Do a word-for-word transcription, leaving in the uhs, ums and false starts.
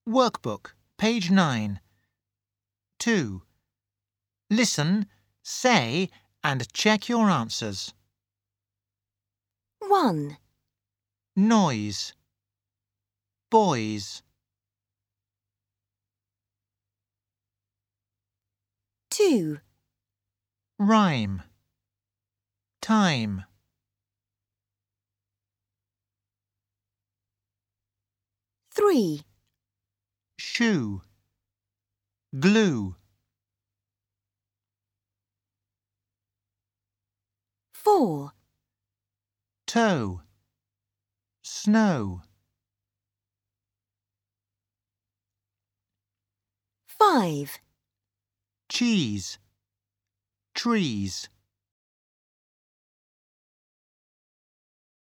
Workbook, page nine. two. Listen, say and check your answers. one, Noise. Boys. two, Rhyme. Time. three, Shoe. Glue. four, Toe. Snow. five, Cheese. Trees.